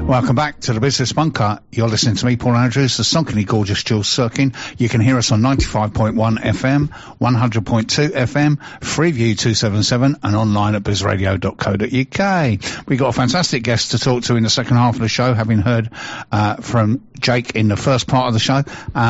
Welcome back to the Business Bunker. You're listening to me, Paul Andrews, the sonkingly gorgeous Jules Sirkin. You can hear us on 95.1 FM, 100.2 FM, Freeview 277 and online at bizradio.co.uk. We've got a fantastic guest to talk to in the second half of the show, having heard from Jake in the first part of the show.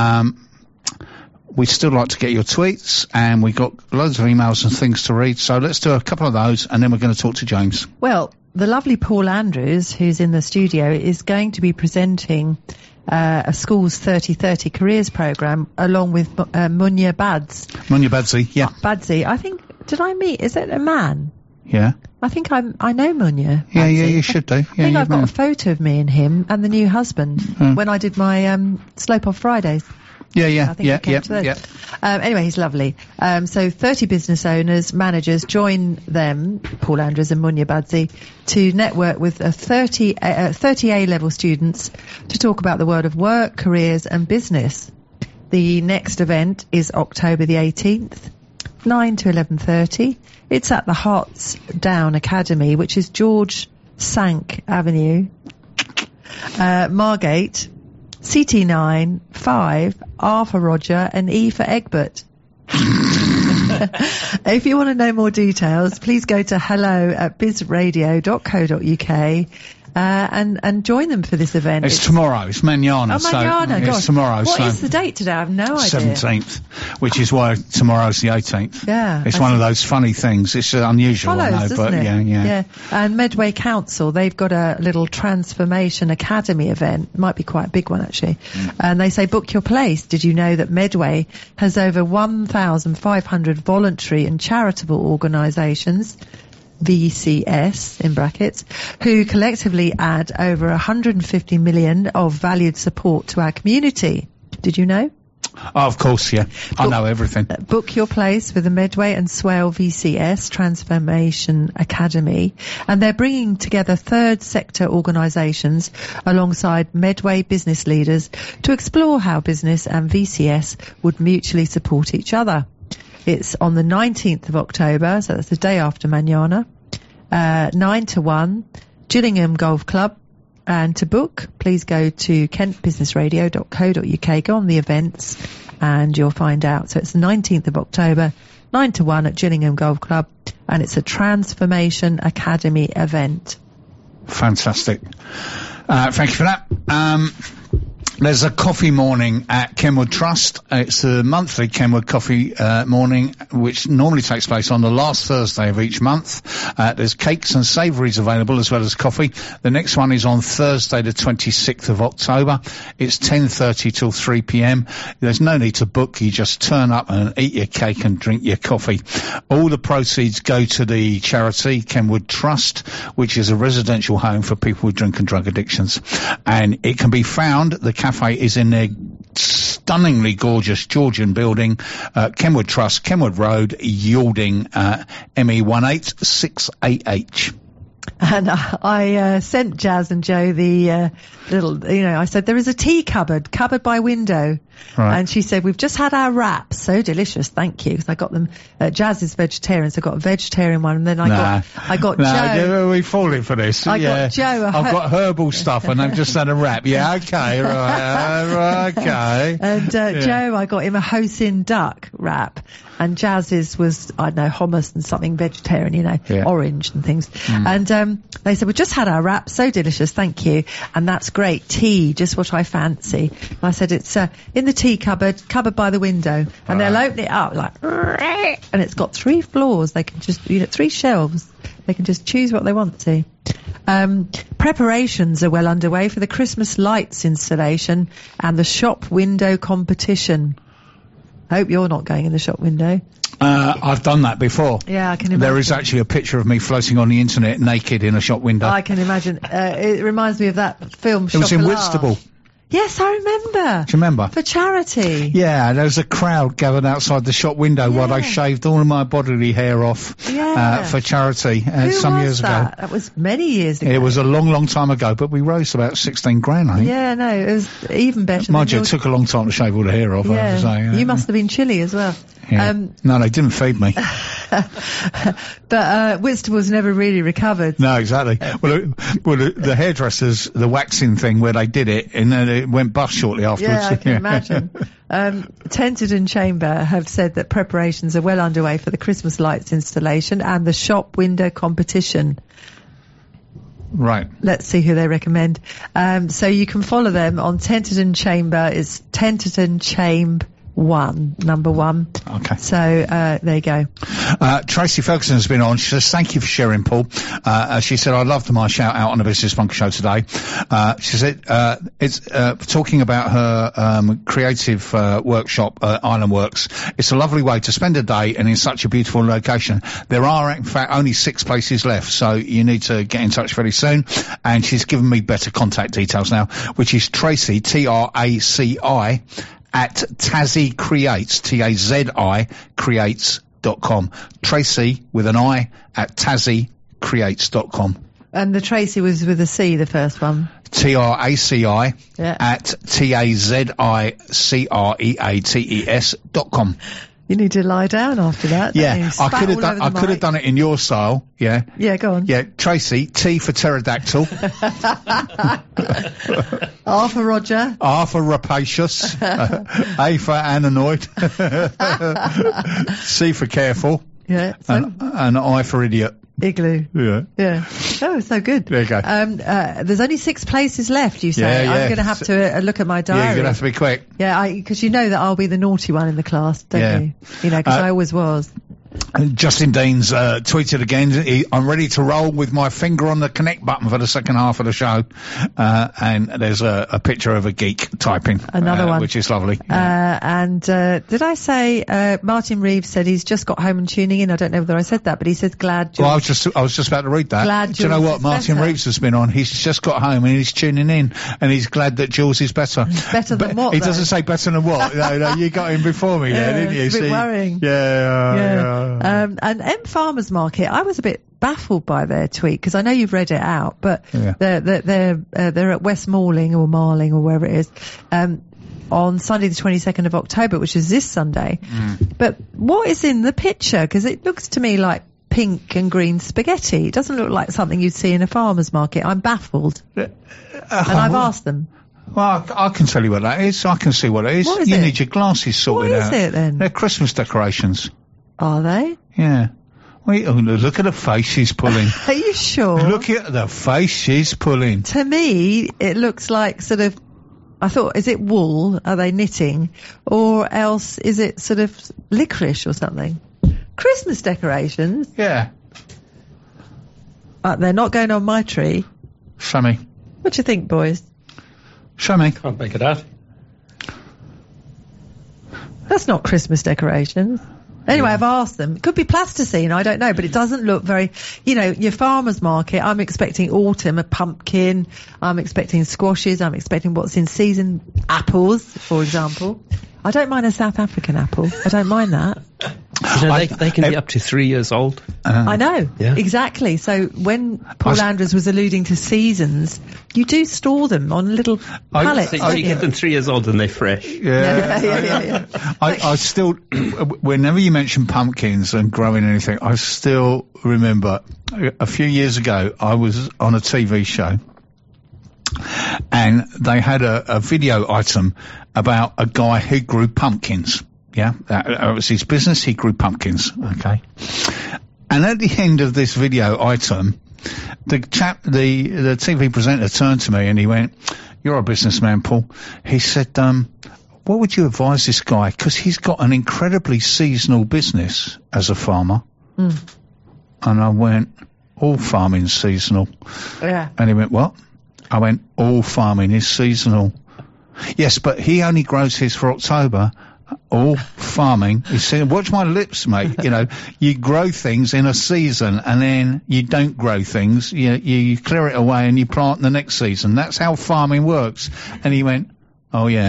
We'd still like to get your tweets, and we've got loads of emails and things to read, so let's do a couple of those, and then we're going to talk to James. Well, the lovely Paul Andrews, who's in the studio, is going to be presenting a school's 30/30 careers programme along with Munya Bads. Munya Badsy, yeah. Badsy. I think, is it a man? Yeah. I think I know Munya. Yeah, yeah, you should do. Yeah, I think I've got a photo of me and him and the new husband when I did my Slope Off Fridays. Yeah. Anyway, he's lovely. So 30 business owners, managers join them, Paul Andrews and Munya Badsy, to network with 30 A-level students to talk about the world of work, careers and business. The next event is October the 18th, 9 to 11:30. It's at the Hearts Down Academy, which is George Sank Avenue, Margate, CT9, 5, R for Roger, and E for Egbert. If you want to know more details, please go to hello@bizradio.co.uk and join them for this event. It's tomorrow. It's Manana. Oh, Manana, so gosh. It's tomorrow. What is the date today? I have no idea. 17th, which is why tomorrow's the 18th. Yeah. It's one of those funny things. It's unusual, Follows, I know, but it? yeah. And Medway Council, they've got a little Transformation Academy event. It might be quite a big one, actually. And they say, book your place. Did you know that Medway has over 1,500 voluntary and charitable organisations, VCS in brackets, who collectively add over 150 million of valued support to our community. Did you know? Oh, of course, yeah. I know everything. Book your place with the Medway and Swale VCS Transformation Academy, and they're bringing together third sector organisations alongside Medway business leaders to explore how business and VCS would mutually support each other. It's on the 19th of October, so that's the day after Manana, 9 to 1, Gillingham Golf Club. And to book, please go to kentbusinessradio.co.uk, go on the events, and you'll find out. So it's the 19th of October, 9 to 1 at Gillingham Golf Club, and it's a Transformation Academy event. Fantastic. Thank you for that. There's a coffee morning at Kenwood Trust. It's a monthly Kenwood coffee morning, which normally takes place on the last Thursday of each month. There's cakes and savouries available as well as coffee. The next one is on Thursday the 26th of October. It's 10:30 till 3 p.m. There's no need to book. You just turn up and eat your cake and drink your coffee. All the proceeds go to the charity Kenwood Trust, which is a residential home for people with drink and drug addictions. And it can be found, the cafe is in their stunningly gorgeous Georgian building, Kenwood Trust, Kenwood Road, Yalding, ME186AH. And I sent Jazz and Joe the little, I said, there is a tea cupboard by window. Right. And she said, we've just had our wraps. So delicious, thank you. Because I got them, Jazz is vegetarian, so I got a vegetarian one. And then I got Joe. We falling for this. I got Joe. I've got herbal stuff and I've just had a wrap. Yeah, okay, right, okay. And Joe, I got him a Hosin duck wrap. And Jazz's was, I don't know, hummus and something vegetarian, orange and things. And they said, we just had our wrap, so delicious, thank you. And that's great. Tea, just what I fancy. And I said, it's in the tea cupboard by the window. And they'll open it up and it's got 3 floors. They can just, 3 shelves. They can just choose what they want to. Preparations are well underway for the Christmas lights installation and the shop window competition. I hope you're not going in the shop window. I've done that before. Yeah, I can imagine. There is actually a picture of me floating on the internet naked in a shop window. I can imagine. It reminds me of that film, It was in Whitstable. Yes, I remember. Do you remember? For charity. Yeah, there was a crowd gathered outside the shop window while I shaved all of my bodily hair off for charity some years ago. That was many years ago. It was a long, long time ago, but we raised about 16 grand, I think. Yeah, no, it was even better. Mind you, it took a long time to shave all the hair off. I have to say, You must have been chilly as well. Yeah. No, they didn't feed me. But Whitstable's never really recovered. No, exactly. Well, the hairdressers, the waxing thing where they did it, and then it went bust shortly afterwards. Yeah, I can imagine. Tenterden Chamber have said that preparations are well underway for the Christmas lights installation and the shop window competition. Right. Let's see who they recommend. So you can follow them on Tenterden Chamber. It's Tenterden Chamber 1, number 1. Okay. So there you go. Tracy Ferguson has been on. She says, thank you for sharing, Paul. She said, I loved my shout out on the Business Bunker show today. She said, it's talking about her creative workshop, Island Works. It's a lovely way to spend a day and in such a beautiful location. There are, in fact, only 6 places left, so you need to get in touch very soon. And she's given me better contact details now, which is Tracy, Traci, at Tazi Creates, Tazi creates.com. Tracy with an I at TaziCreates.com. And the Tracy was with a C, the first one. Traci at TaziCreates.com. You need to lie down after that. Yeah, I could have done it in your style. Yeah. Yeah, go on. Yeah, Tracy, T for pterodactyl. R for Roger. R for rapacious. A for ananoid. C for careful. Yeah. And I for idiot. Igloo. Yeah. Oh, so good. There you go. There's only 6 places left, you say. Yeah. I'm going to have to look at my diary. Yeah, you're going to have to be quick. Yeah, because you know that I'll be the naughty one in the class, don't you? You know, because I always was. Justin Deans tweeted again, I'm ready to roll with my finger on the connect button for the second half of the show. And there's a picture of a geek typing. Another one. Which is lovely. And did I say Martin Reeves said he's just got home and tuning in? I don't know whether I said that, but he said glad Jules. Well, I was just about to read that. Glad Do you know Jules what? is Martin better. Reeves has been on. He's just got home and he's tuning in and he's glad that Jules is better. Better than what, He though? doesn't say better than what. No, you got him before me there, didn't you? It's a bit worrying. Yeah. And M Farmers Market, I was a bit baffled by their tweet because I know you've read it out, but they're at West Malling or Marling or wherever it is on Sunday the 22nd of October, which is this Sunday. But what is in the picture? Because it looks to me like pink and green spaghetti. It doesn't look like something you'd see in a farmer's market. I'm baffled. And I've asked them. Well, I can tell you what that is. I can see what it is. What is you it? need your glasses sorted out. What is it then? They're Christmas decorations. Are they? Yeah. Wait, look at the face she's pulling. Are you sure? Look at the face she's pulling. To me, it looks like sort of, I thought, is it wool? Are they knitting? Or else is it sort of licorice or something? Christmas decorations? Yeah. They're not going on my tree. Show me. What do you think, boys? Show me. Can't make it out. That's not Christmas decorations. Anyway, I've asked them. It could be plasticine, I don't know, but it doesn't look very, your farmer's market, I'm expecting autumn, a pumpkin, I'm expecting squashes, I'm expecting what's in season, apples, for example. I don't mind a South African apple. I don't mind that. You know, they can be up to 3 years old. I know, Yeah. exactly. So when Paul Andrews was alluding to seasons, you do store them on little pallets. So don't you get them 3 years old and they're fresh. Yeah. I still, whenever you mention pumpkins and growing anything, I still remember a few years ago I was on a TV show and they had a video item about a guy who grew pumpkins. Yeah, that was his business. He grew pumpkins. Okay. And at the end of this video item, the TV presenter turned to me and he went, "You're a businessman, Paul." He said, "What would you advise this guy? Because he's got an incredibly seasonal business as a farmer." And I went, "All farming's seasonal." Yeah. And he went, "What?" I went, "All farming is seasonal." Yes, but he only grows his for October. All farming is seasonal. Watch my lips, mate. You grow things in a season and then you don't grow things. You clear it away and you plant the next season. That's how farming works. And he went, "Oh yeah."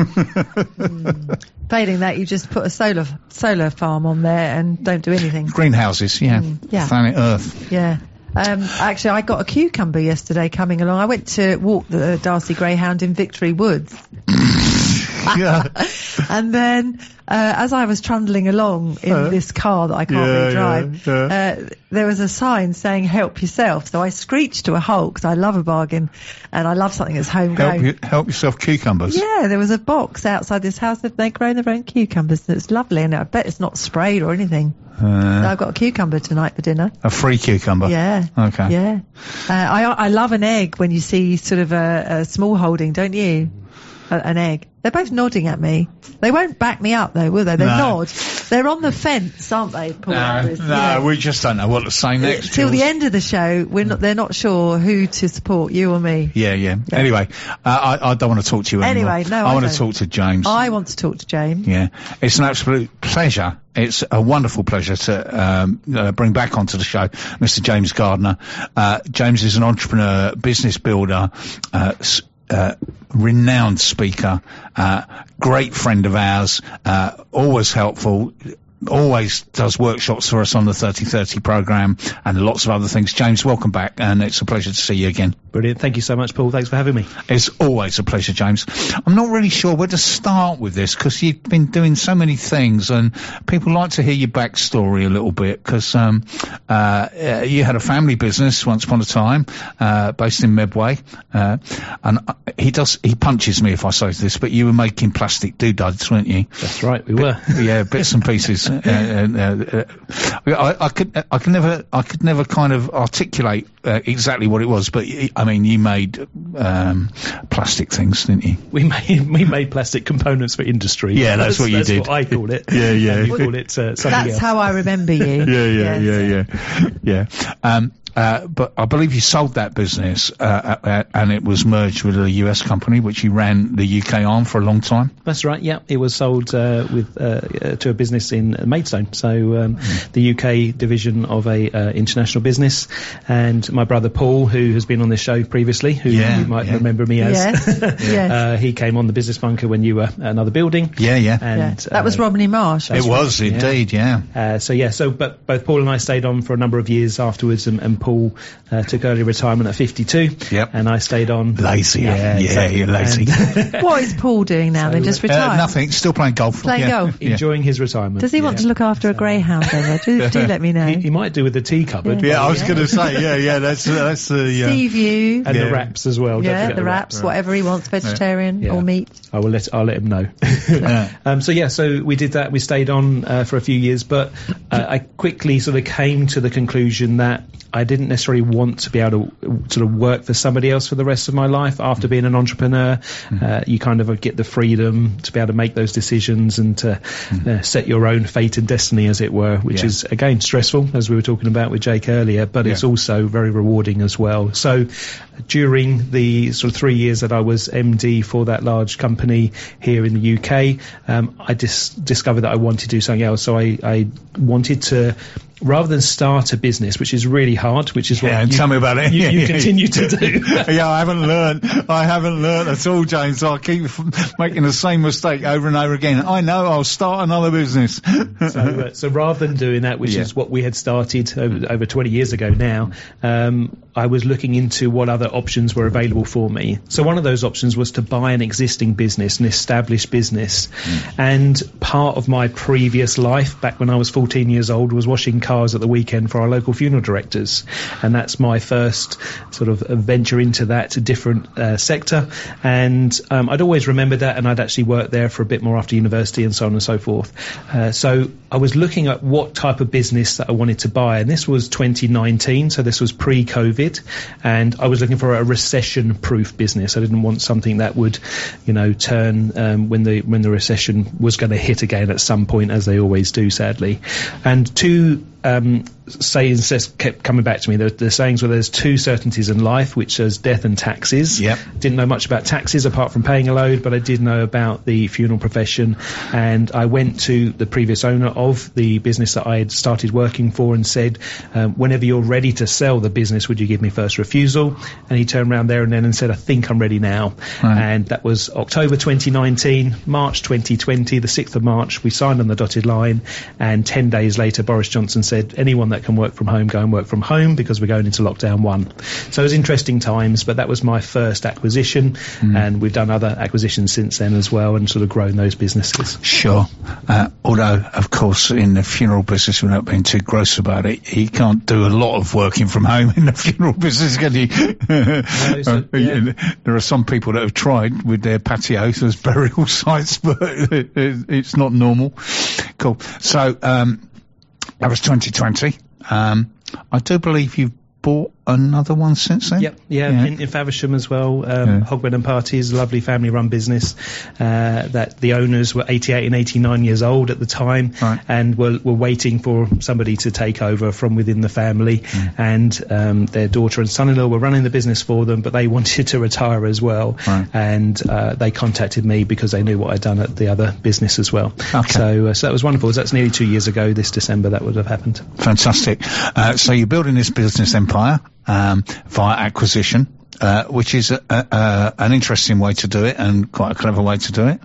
Failing that, you just put a solar farm on there and don't do anything. Greenhouses, yeah. Yeah. Planet Earth. Yeah. Actually, I got a cucumber yesterday coming along. I went to walk the Darcy Greyhound in Victory Woods. Yeah. And then, as I was trundling along in this car that I can't really drive, there was a sign saying "Help yourself." So I screeched to a halt because I love a bargain, and I love something that's homegrown. Help yourself, cucumbers. Yeah, there was a box outside this house that they grow their own cucumbers, and it's lovely. And I bet it's not sprayed or anything. So I've got a cucumber tonight for dinner. A free cucumber. Yeah. Okay. Yeah. I love an egg when you see sort of a small holding, don't you? An egg. They're both nodding at me. They won't back me up though, will they? They nod. They're on the fence, aren't they, Paul? No, we just don't know what to say next. Till the end of the show, they're not sure who to support, you or me. Yeah. Anyway, I don't want to talk to you anymore. Anyway, no, I want to talk to James. I want to talk to James. Yeah. It's an absolute pleasure. It's a wonderful pleasure to bring back onto the show Mr. James Gardner. James is an entrepreneur, business builder, renowned speaker, great friend of ours, always helpful, always does workshops for us on the 30/30 program and lots of other things. James, welcome back, and it's a pleasure to see you again. Brilliant. Thank you so much, Paul. Thanks for having me. It's always a pleasure, James. I'm not really sure where to start with this because you've been doing so many things and people like to hear your backstory a little bit because you had a family business once upon a time based in Medway, and he punches me if I say this, but you were making plastic doodads, weren't you? That's right, we were. Yeah, bits and pieces. I could never kind of articulate exactly what it was, but I mean, you made plastic things, didn't you? We made plastic components for industry. Yeah, that's what you did. That's what I call it. Yeah. You call it something else. That's how I remember you. Yeah. But I believe you sold that business, and it was merged with a US company, which you ran the UK arm for a long time. That's right. Yeah, it was sold to a business in Maidstone, so the UK division of a international business. And my brother Paul, who has been on this show previously, who you might remember me as, yes. He came on the Business Bunker when you were at another building. Yeah. And that was Romney Marsh. It was indeed. But both Paul and I stayed on for a number of years afterwards, and Paul took early retirement at 52. Yep. And I stayed on. Lazy. Yeah, exactly. You're lazy. What is Paul doing now? Then just retired? Nothing. Still playing golf. Golf. Enjoying his retirement. Does he want to look after a greyhound then? Do let me know. He might do with the tea cupboard. Yeah, I was going to say, that's the Sea view. And the wraps as well. Yeah, the wraps, whatever he wants, vegetarian or meat. I'll let him know. So we did that. We stayed on for a few years, but I quickly sort of came to the conclusion that I didn't necessarily want to be able to sort of work for somebody else for the rest of my life. After being an entrepreneur, you kind of get the freedom to be able to make those decisions and to set your own fate and destiny, as it were, which is, again, stressful, as we were talking about with Jake earlier, but it's also very rewarding as well. So during the sort of 3 years that I was MD for that large company here in the UK, I discovered that I wanted to do something else. So I wanted to, rather than start a business, which is really hard, which is what tell me about it. You continue to do. I haven't learned at all, James. I keep making the same mistake over and over again. I know, I'll start another business. So rather than doing that, which is what we had started over 20 years ago now, I was looking into what other options were available for me. So one of those options was to buy an existing business, an established business. And part of my previous life, back when I was 14 years old, was washing cars at the weekend for our local funeral directors. And that's my first sort of venture into that different sector. And I'd always remembered that, and I'd actually worked there for a bit more after university and so on and so forth. So I was looking at what type of business that I wanted to buy. And this was 2019, so this was pre-COVID. And I was looking for a recession-proof business. I didn't want something that would, turn when the recession was going to hit again at some point, as they always do, sadly. And two sayings kept coming back to me. The sayings were, there's two certainties in life, which is death and taxes. Yep. Didn't know much about taxes apart from paying a load, but I did know about the funeral profession. And I went to the previous owner of the business that I had started working for and said, whenever you're ready to sell the business, would you give me first refusal? And he turned around there and then and said, I think I'm ready now. Right. And that was October 2019, March 2020, the 6th of March, we signed on the dotted line. And 10 days later, Boris Johnson said, anyone that that can work from home go and work from home, because we're going into lockdown 1. So it was interesting times, but that was my first acquisition, and we've done other acquisitions since then as well, and sort of grown those businesses. Sure. Although, of course, in the funeral business, without being too gross about it, you can't do a lot of working from home in the funeral business, can you? There are some people that have tried with their patios as burial sites, but it's not normal. Cool. So, that was 2020. I do believe you've bought another one since then? Yep. In Faversham as well. Hogben and Parties, a lovely family-run business that the owners were 88 and 89 years old at the time, and were waiting for somebody to take over from within the family. And their daughter and son-in-law were running the business for them, but they wanted to retire as well. And they contacted me because they knew what I'd done at the other business as well. So that was wonderful. That's nearly 2 years ago this December that would have happened. Fantastic. So you're building this business empire via acquisition, which is an interesting way to do it, and quite a clever way to do it.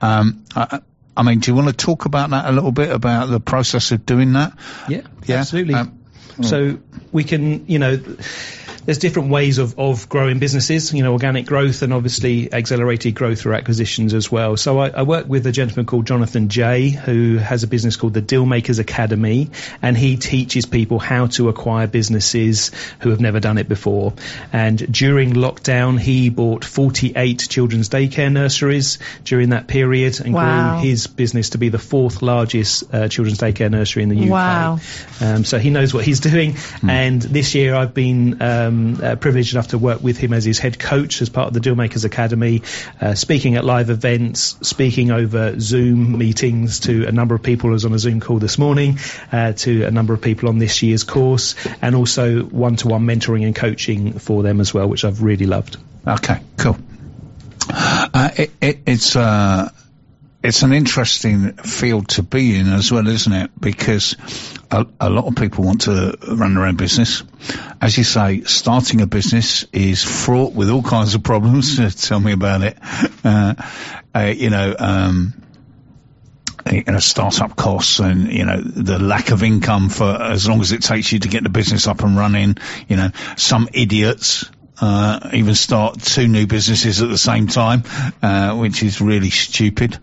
I mean, do you want to talk about that a little bit, about the process of doing that? Yeah. Absolutely. So we can, there's different ways of growing businesses, organic growth and obviously accelerated growth through acquisitions as well. So I work with a gentleman called Jonathan Jay, who has a business called the Dealmakers Academy, and he teaches people how to acquire businesses who have never done it before. And during lockdown, he bought 48 children's daycare nurseries during that period, and grew his business to be the 4th largest children's daycare nursery in the UK. Wow. So he knows what he's doing. And this year I've been privileged enough to work with him as his head coach as part of the Dealmakers Academy, speaking at live events, speaking over Zoom meetings to a number of people. I was on a Zoom call this morning to a number of people on this year's course, and also one-to-one mentoring and coaching for them as well, which I've really loved. Okay, cool. It's an interesting field to be in as well, isn't it? Because a lot of people want to run their own business. As you say, starting a business is fraught with all kinds of problems. Tell me about it. Startup costs and, the lack of income for as long as it takes you to get the business up and running. Some idiots even start 2 new businesses at the same time, which is really stupid.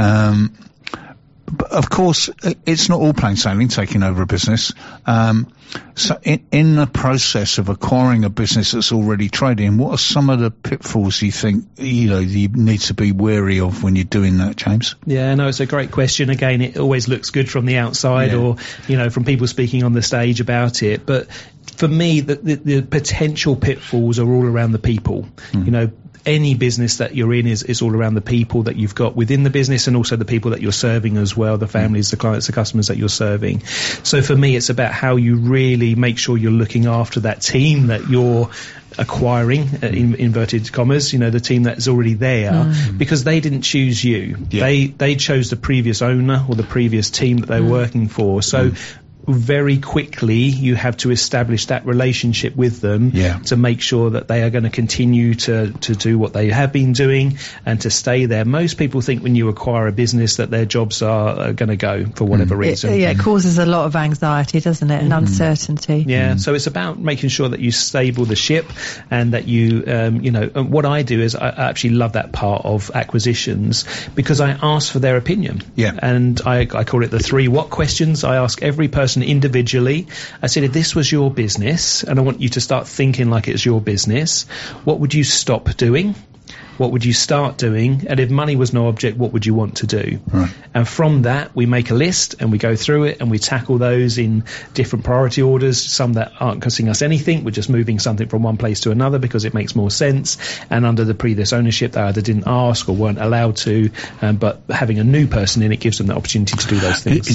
But of course, it's not all plain sailing taking over a business. So in the process of acquiring a business that's already trading, what are some of the pitfalls you think, you need to be wary of when you're doing that, James? Yeah, no, it's a great question. Again, it always looks good from the outside or, from people speaking on the stage about it. But for me, the potential pitfalls are all around the people. Any business that you're in is all around the people that you've got within the business, and also the people that you're serving as well, the families, the clients, the customers that you're serving. So for me, it's about how you really make sure you're looking after that team that you're acquiring, in inverted commas, the team that's already there, because they didn't choose you. They chose the previous owner or the previous team that they're working for. So very quickly you have to establish that relationship with them to make sure that they are going to continue to do what they have been doing and to stay there. Most people think when you acquire a business that their jobs are going to go for whatever reason. It causes a lot of anxiety, doesn't it, and uncertainty. So it's about making sure that you stable the ship, and that you, and what I do is I actually love that part of acquisitions, because I ask for their opinion. And I call it the 3 what questions. I ask every person individually. I said, if this was your business and I want you to start thinking like it's your business, what would you stop doing? What would you start doing? And if money was no object, what would you want to do? And from that, we make a list and we go through it and we tackle those in different priority orders. Some that aren't costing us anything, we're just moving something from one place to another because it makes more sense. And under the previous ownership, they either didn't ask or weren't allowed to, but having a new person in it gives them the opportunity to do those things.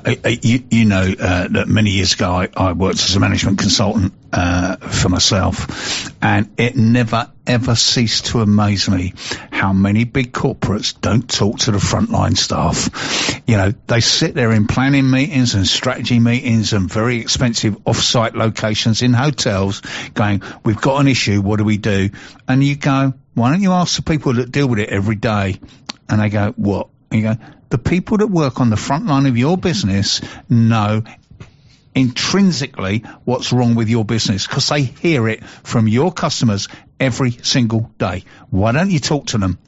That many years ago I worked as a management consultant for myself, and it never ever ceased to amaze me how many big corporates don't talk to the frontline staff. They sit there in planning meetings and strategy meetings and very expensive off-site locations in hotels going, we've got an issue, what do we do? And you go, why don't you ask the people that deal with it every day? And they go, what? And you go, the people that work on the front line of your business know intrinsically what's wrong with your business, because they hear it from your customers every single day. Why don't you talk to them?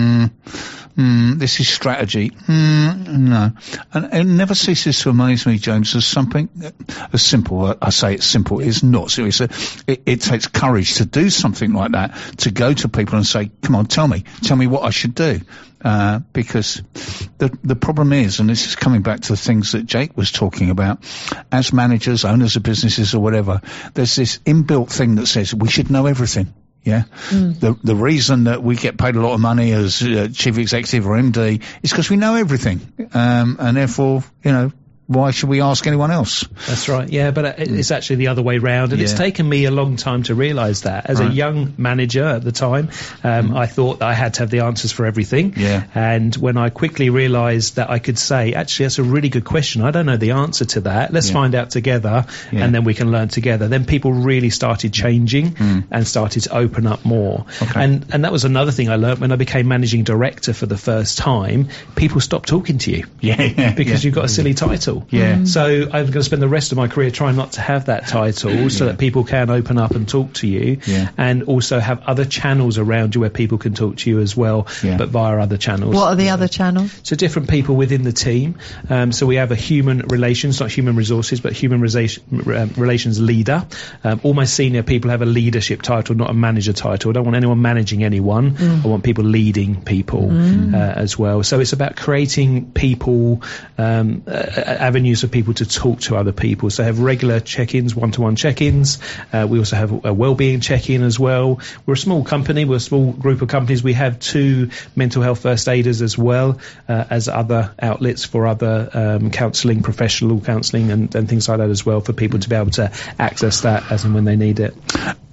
This is strategy. No. And it never ceases to amaze me, James, as something as simple. I say it's simple. It's not. So it takes courage to do something like that, to go to people and say, come on, tell me what I should do. Because the problem is, and this is coming back to the things that Jake was talking about, as managers, owners of businesses or whatever, there's this inbuilt thing that says we should know everything. Yeah. The reason that we get paid a lot of money as chief executive or MD is because we know everything. And therefore, why should we ask anyone else? That's right. Yeah, but it's actually the other way round. And it's taken me a long time to realise that. As a young manager at the time, I thought that I had to have the answers for everything. Yeah. And when I quickly realised that I could say, actually, that's a really good question. I don't know the answer to that. Let's find out together, and then we can learn together. Then people really started changing and started to open up more. Okay. And that was another thing I learned when I became managing director for the first time. People stopped talking to you. Because you've got a silly title. Yeah. So I'm going to spend the rest of my career trying not to have that title so that people can open up and talk to you, and also have other channels around you where people can talk to you as well, but via other channels. What are the other channels? So different people within the team. So we have a human relations, not human resources, but human relations leader. All my senior people have a leadership title, not a manager title. I don't want anyone managing anyone. I want people leading people as well. So it's about creating people, avenues for people to talk to other people. So have regular check-ins, one-to-one check-ins. We also have a well-being check-in as well. We're a small company. We're a small group of companies. We have 2 mental health first aiders as well as other outlets for other counselling, professional counselling and things like that as well, for people to be able to access that as and when they need it.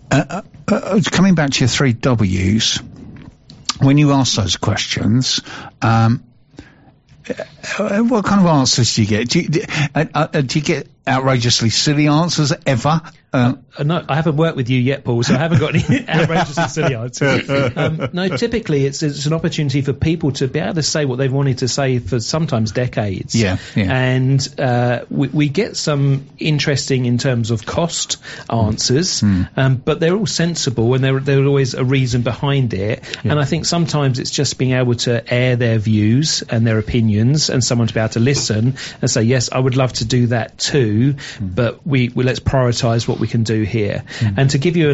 Coming back to your 3 W's, when you ask those questions, what kind of answers do you get? Do you get outrageously silly answers ever? No, I haven't worked with you yet, Paul, so I haven't got any outrageously silly answers. No, typically it's an opportunity for people to be able to say what they've wanted to say for sometimes decades. Yeah. And we get some interesting in terms of cost answers, but they're all sensible, and there's always a reason behind it. Yeah. And I think sometimes it's just being able to air their views and their opinions, and someone to be able to listen and say, yes, I would love to do that too, but we let's prioritise what we can do here. And to give you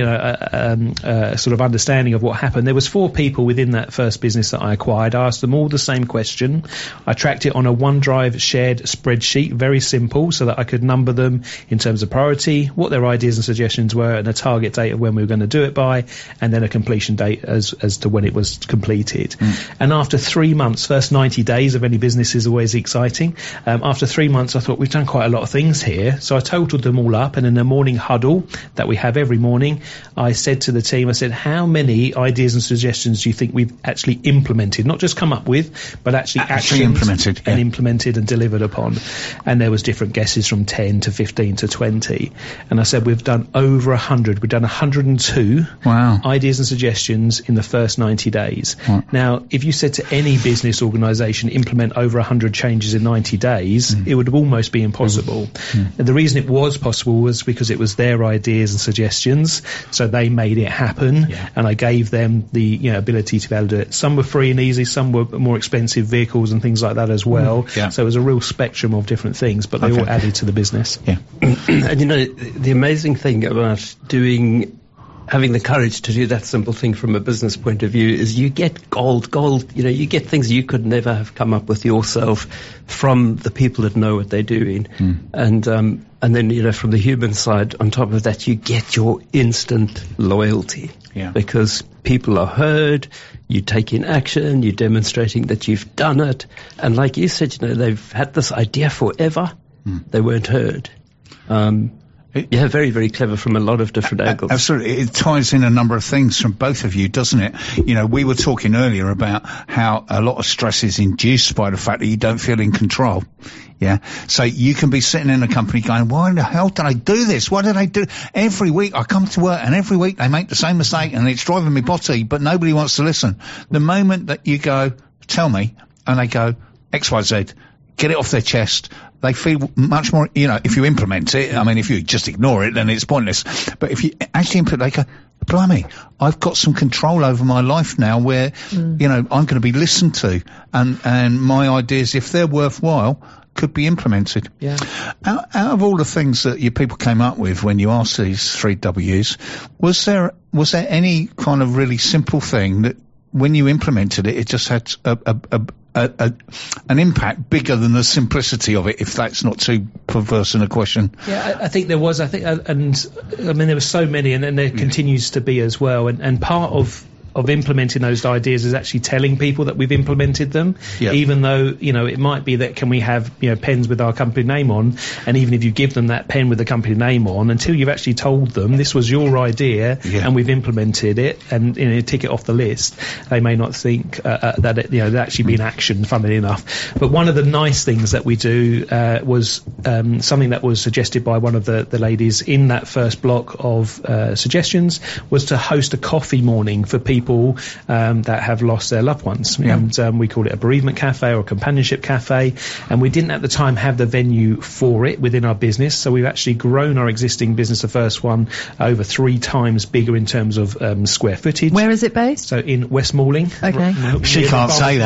a sort of understanding of what happened, there was 4 people within that first business that I acquired. I asked them all the same question. I tracked it on a OneDrive shared spreadsheet, very simple, so that I could number them in terms of priority, what their ideas and suggestions were, and a target date of when we were going to do it by, and then a completion date as to when it was completed. And after 3 months, first 90 days of any business is always exciting. After 3 months, I thought we've done quite a lot of things here. So I totaled them all up, and in a morning huddle that we have every morning, I said to the team, how many ideas and suggestions do you think we've actually implemented? Not just come up with, but actually implemented. And implemented and delivered upon. And there was different guesses from 10 to 15 to 20. And I said, we've done over 100. We've done 102 ideas and suggestions in the first 90 days. Wow. Now, if you said to any business organisation, implement over 100 changes in 90 days, it would almost be impossible. And the reason it was possible was because it was their ideas and suggestions, so they made it happen, and I gave them the ability to be able to do it. Some were free and easy, some were more expensive vehicles and things like that as well. So it was a real spectrum of different things, but they all added to the business. And the amazing thing about having the courage to do that simple thing from a business point of view is you get gold, you get things you could never have come up with yourself from the people that know what they're doing. And then, from the human side, on top of that, you get your instant loyalty. Because people are heard, you take in action, you're demonstrating that you've done it. And like you said, they've had this idea forever. They weren't heard. Very, very clever from a lot of different angles. Absolutely. It ties in a number of things from both of you, doesn't it? We were talking earlier about how a lot of stress is induced by the fact that you don't feel in control. So you can be sitting in a company going, why the hell did I do this? What did I do? Every week I come to work and every week they make the same mistake and it's driving me potty, but nobody wants to listen. The moment that you go, tell me, and they go, XYZ, get it off their chest. They feel much more, if you implement it, I mean, if you just ignore it, then it's pointless. But if you actually implement, they go, blimey, I've got some control over my life now where, I'm going to be listened to, and my ideas, if they're worthwhile, could be implemented. Yeah. Out of all the things that your people came up with when you asked these 3 Ws, was there any kind of really simple thing that when you implemented it, it just had an impact bigger than the simplicity of it, if that's not too perverse in a question? Yeah, I think there was. I mean, there were so many, and there continues to be as well. And part of implementing those ideas is actually telling people that we've implemented them, even though, it might be that can we have, pens with our company name on, and even if you give them that pen with the company name on, until you've actually told them this was your idea and we've implemented it and, tick it off the list, they may not think that it, it'd actually be an action, funnily enough. But one of the nice things that we do was something that was suggested by one of the ladies in that first block of suggestions, was to host a coffee morning for people that have lost their loved ones. And we called it a bereavement cafe or a companionship cafe, and we didn't at the time have the venue for it within our business, so we've actually grown our existing business, the first one, over 3 times bigger in terms of square footage. Where is it based? So in West Malling. Okay. She can't say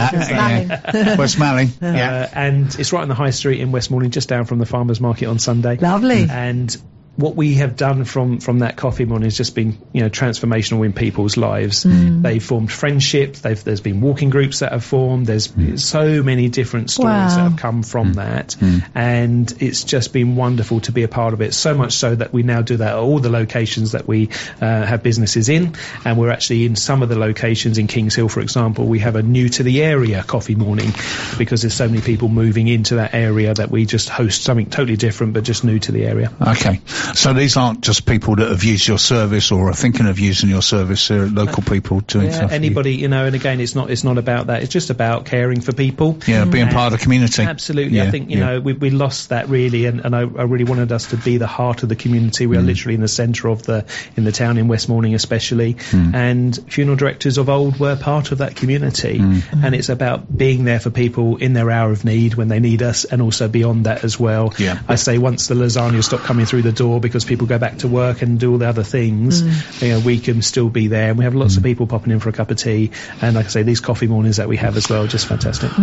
that. West Malling. And it's right on the high street in West Malling, just down from the farmers market on Sunday. Lovely. And what we have done from that coffee morning has just been, transformational in people's lives. They've formed friendships. There's been walking groups that have formed. There's so many different stories that have come from that, and it's just been wonderful to be a part of it. So much so that we now do that at all the locations that we have businesses in, and we're actually in some of the locations in Kings Hill, for example. We have a new to the area coffee morning because there's so many people moving into that area that we just host something totally different, but just new to the area. Okay. So these aren't just people that have used your service or are thinking of using your service. They're local people doing stuff. Anybody, and again, it's not about that. It's just about caring for people. Yeah, being part of the community. Absolutely. I think, we lost that really, and I really wanted us to be the heart of the community. We are literally in the centre of in the town, in West Malling especially, and funeral directors of old were part of that community, and it's about being there for people in their hour of need when they need us, and also beyond that as well. Yeah. I say once the lasagna stop coming through the door because people go back to work and do all the other things, we can still be there, and we have lots of people popping in for a cup of tea, and like I say, these coffee mornings that we have as well, just fantastic.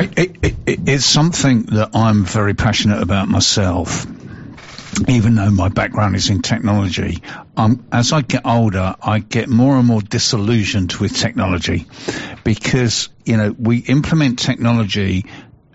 It's something that I'm very passionate about myself, even though my background is in technology. As I get older, I get more and more disillusioned with technology because, we implement technology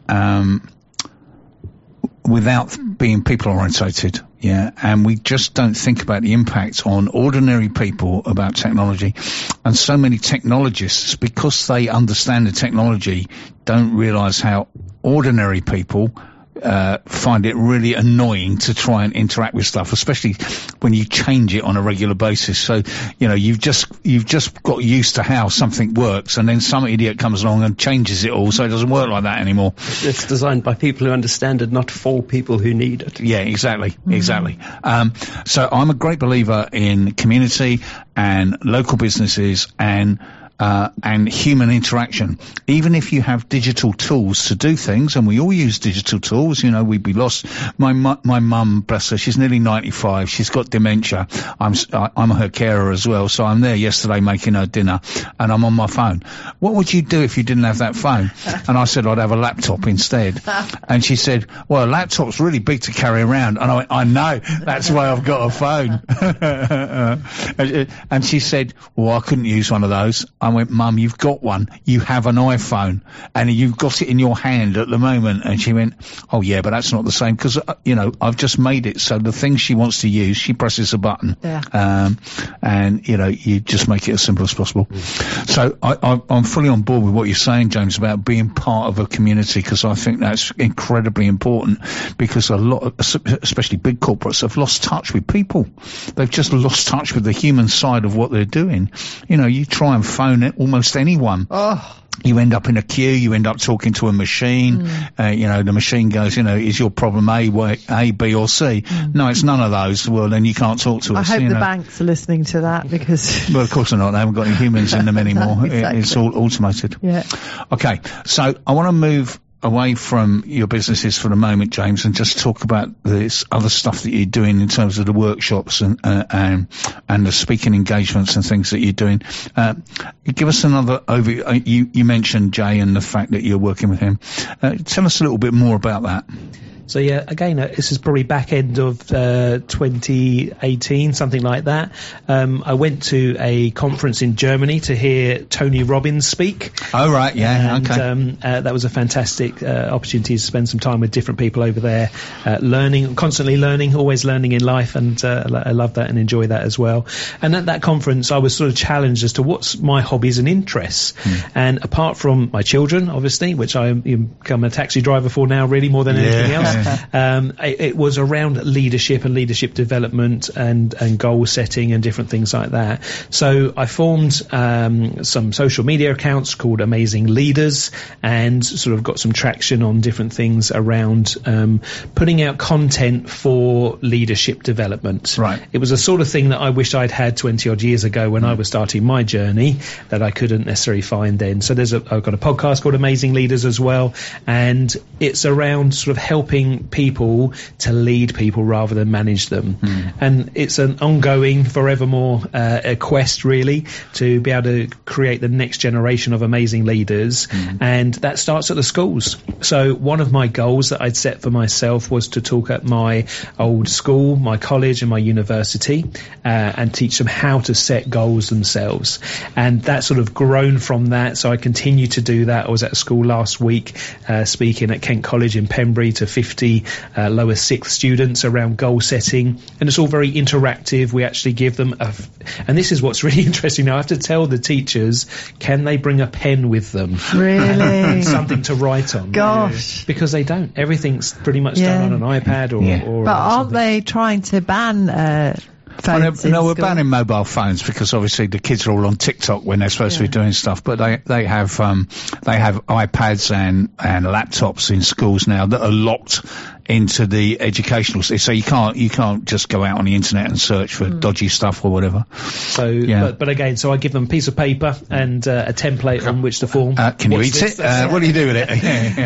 without being people orientated. And we just don't think about the impact on ordinary people about technology. And so many technologists, because they understand the technology, don't realise how ordinary people find it really annoying to try and interact with stuff, especially when you change it on a regular basis. So, you've just got used to how something works, and then some idiot comes along and changes it all, so it doesn't work like that anymore. It's designed by people who understand it, not for people who need it. Yeah, exactly. So I'm a great believer in community and local businesses and human interaction. Even if you have digital tools to do things, and we all use digital tools, we'd be lost. My mum, bless her, she's nearly 95. She's got dementia. I'm her carer as well, so I'm there yesterday making her dinner, and I'm on my phone. What would you do if you didn't have that phone? And I said I'd have a laptop instead. And she said, well, a laptop's really big to carry around. And I went, I know, that's why I've got a phone. And she said, well, I couldn't use one of those. I went, Mum, you've got one. You have an iPhone, and you've got it in your hand at the moment. And she went, oh yeah, but that's not the same because I've just made it so the thing she wants to use, she presses a button, and you just make it as simple as possible. So I'm fully on board with what you're saying, James, about being part of a community, because I think that's incredibly important. Because a lot, especially big corporates, have lost touch with people. They've just lost touch with the human side of what they're doing. You try and phone almost anyone. You end up in a queue, you end up talking to a machine, the machine goes, is your problem A, B or C? No, it's none of those. Well, then you can't talk to us. I hope the banks are listening to that, because... Well, of course they're not. They haven't got any humans in them anymore. Exactly. It's all automated. Yeah. Okay, so I want to move away from your businesses for the moment, James, and just talk about this other stuff that you're doing in terms of the workshops and the speaking engagements and things that you're doing. Give us another overview. You mentioned Jay and the fact that you're working with him. Tell us a little bit more about that. So yeah, again, this is probably back end of 2018, something like that. I went to a conference in Germany to hear Tony Robbins speak. Oh, right, yeah, and, okay. That was a fantastic opportunity to spend some time with different people over there, constantly learning, always learning in life, and I love that and enjoy that as well. And at that conference, I was sort of challenged as to what's my hobbies and interests. And apart from my children, obviously, which I'm a taxi driver for now, really, more than anything else. It was around leadership and leadership development and goal setting and different things like that. So I formed some social media accounts called Amazing Leaders, and sort of got some traction on different things around putting out content for leadership development. Right. It was a sort of thing that I wish I'd had 20 odd years ago when I was starting my journey that I couldn't necessarily find then. So I've got a podcast called Amazing Leaders as well, and it's around sort of helping people to lead people rather than manage them. And it's an ongoing, forevermore a quest, really, to be able to create the next generation of amazing leaders. And that starts at the schools. So one of my goals that I'd set for myself was to talk at my old school, my college and my university, and teach them how to set goals themselves. And that sort of grown from that. So I continue to do that. I was at school last week speaking at Kent College in Pembrey to 50 lower sixth students around goal setting, and it's all very interactive. We actually give them and this is what's really interesting now, I have to tell the teachers, can they bring a pen with them? Really? Something to write on. Gosh. Because they don't. Everything's pretty much done on an iPad or but aren't they trying to ban phones? No, we're banning mobile phones because obviously the kids are all on TikTok when they're supposed to be doing stuff. But they have iPads and laptops in schools now that are locked into the educational, so you can't just go out on the internet and search for dodgy stuff or whatever. So, but again, so I give them a piece of paper and a template on which to form. Can you eat it? What do you do with it?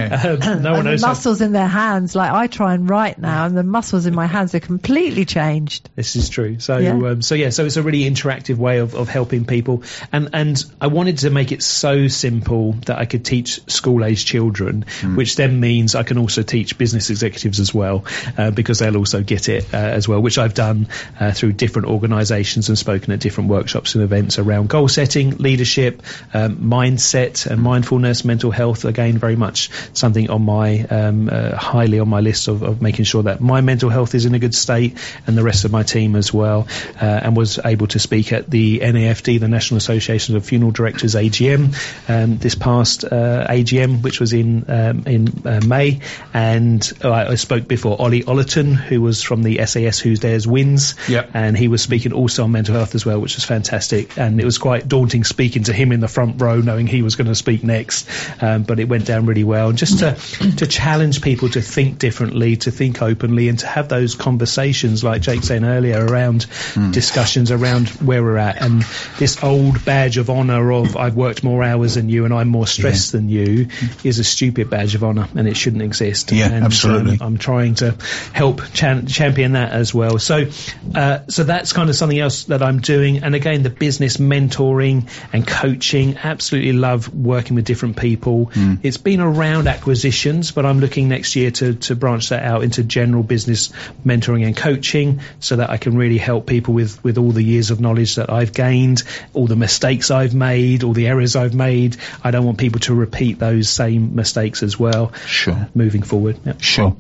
No one knows. The muscles in their hands, like I try and write now, and the muscles in my hands are completely changed. This is true. So it's a really interactive way of helping people, and I wanted to make it so simple that I could teach school-age children, which then means I can also teach business executives as well, because they'll also get it as well, which I've done through different organisations and spoken at different workshops and events around goal setting, leadership, mindset and mindfulness, mental health. Again, very much something on my highly on my list of making sure that my mental health is in a good state, and the rest of my team as well. And was able to speak at the NAFD, the National Association of Funeral Directors AGM, this past AGM, which was in May, and I spoke before Ollie Ollerton, who was from the SAS Who's Dares Wins, and he was speaking also on mental health as well, which was fantastic. And it was quite daunting speaking to him in the front row, knowing he was going to speak next, but it went down really well. And just to challenge people to think differently, to think openly, and to have those conversations, like Jake saying earlier, around discussions around where we're at. And this old badge of honour of I've worked more hours than you and I'm more stressed than you is a stupid badge of honour, and it shouldn't exist. And, absolutely. I'm trying to help champion that as well. So that's kind of something else that I'm doing. And again, the business mentoring and coaching, absolutely love working with different people. It's been around acquisitions, but I'm looking next year to branch that out into general business mentoring and coaching, so that I can really help people with all the years of knowledge that I've gained, all the mistakes I've made, all the errors I've made. I don't want people to repeat those same mistakes as well. Moving forward. Sure.